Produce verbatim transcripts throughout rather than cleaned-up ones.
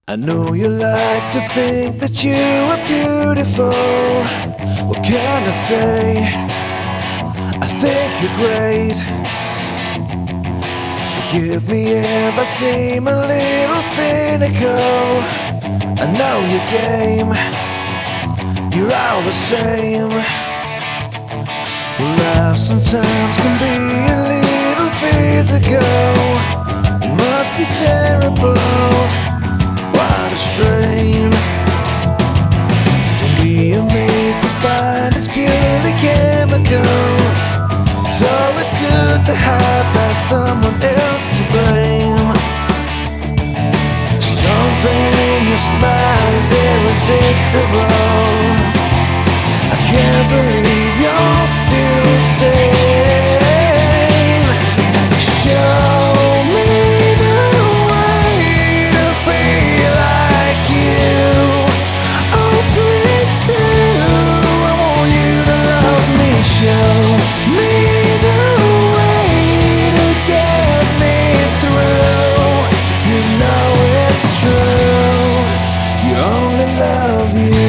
I know you like to think that you are beautiful. What can I say? I think you're great. Forgive me if I seem a little cynical. I know your game, you're all the same. Life sometimes can be a little physical. It must be terrible. What a strain. Don't be amazed to find it's purely chemical. So it's good to have that someone else to blame. Something in your smile is irresistible. I can't believe you're still the same. Show me the way to be like you. Oh, please do. I want you to love me. Show me the way to get me through. You know it's true. You only love you.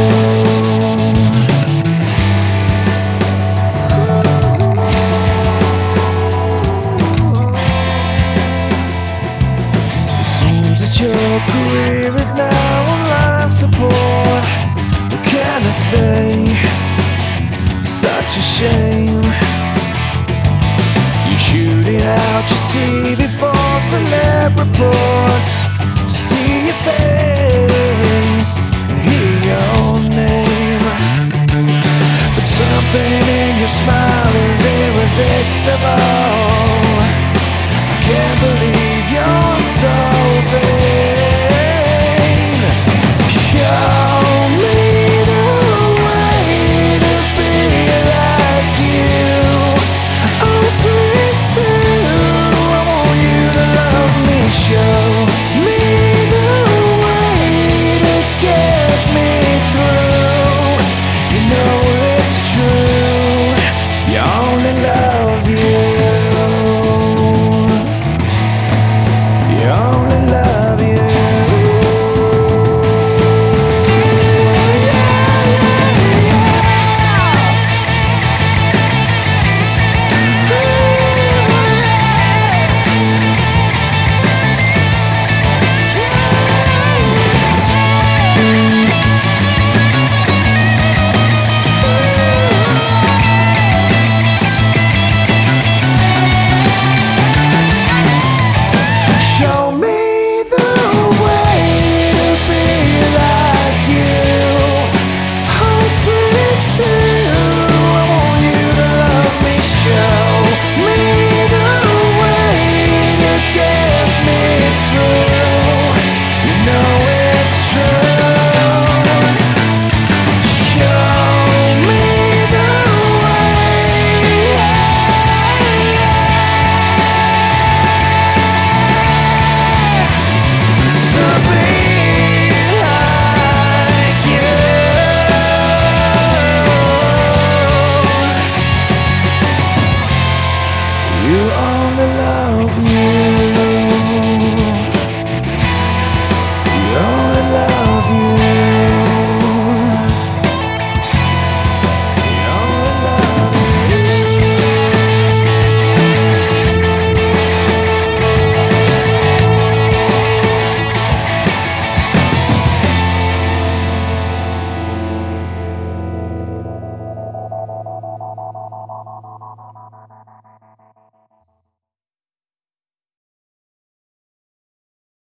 Your career is now on life support. What can I say? Such a shame. You're shooting out your T V for celeb reports to see your face and hear your name. But something in your smile is irresistible. I can't believe